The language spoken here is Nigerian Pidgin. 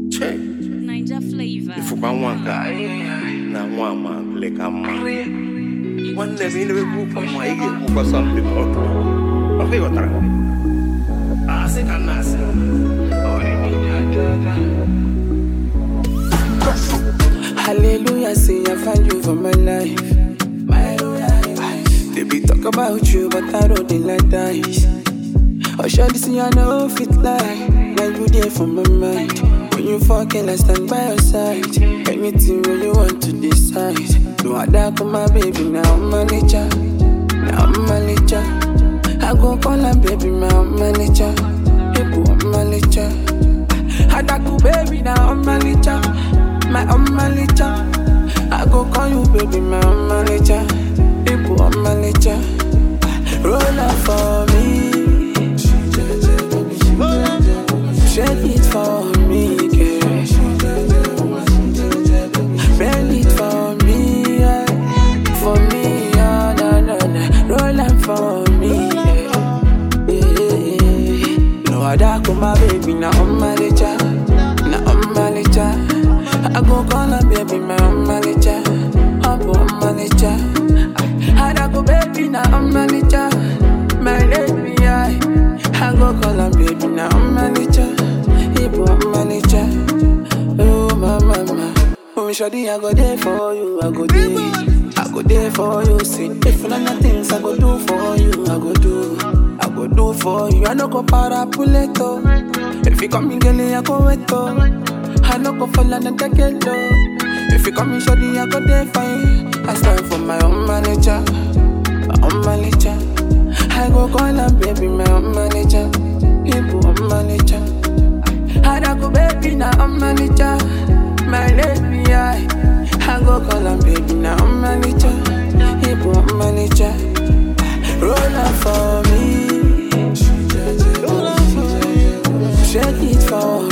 Check. Niger flavor. If you want na one man like a man. One day we will go for my ear for something out. Okay, what are I say can I say? Hallelujah, say I find you for my life. They be talk about you, but I don't dey like dice. Oh, surely see I know fit lie. Now you there for my mind. When you fucking, I stand by your side. Anything when you want to decide. Do I die for my baby, now I'm manager. Now I'm manager. I go call her baby, now I'm manager. People, I'm manager. I go baby, now I'm manager. My own manager. I go call you baby, my own manager. People, I'm manager. Roll up for me. Shake it for me, girl. Bend it for me, yeah. For me, yeah, nah. Roll up for me, yeah. No other come my baby, now I'm manager. Now I'm manager. I go call her baby, my own manager. I'm manager. I go baby, now I'm manager. My lady, I go call her baby, now I'm manager. I'm manager. Oh my mama. Oh shawty, I go there for you. I go there for you. See if none of things I go do for you. I go do for you. I no go para puleto. If you come in, girl, I go weto. I no go fall and take it low. If you come in, shawty, I go there for you. I stand for my own manager. My own manager. I go call her baby, my own manager. People, I'm manager. I go baby, now I'm manager. My lady, I go call her baby, now I'm manager. People, I'm manager. Roll up for me. Shake it for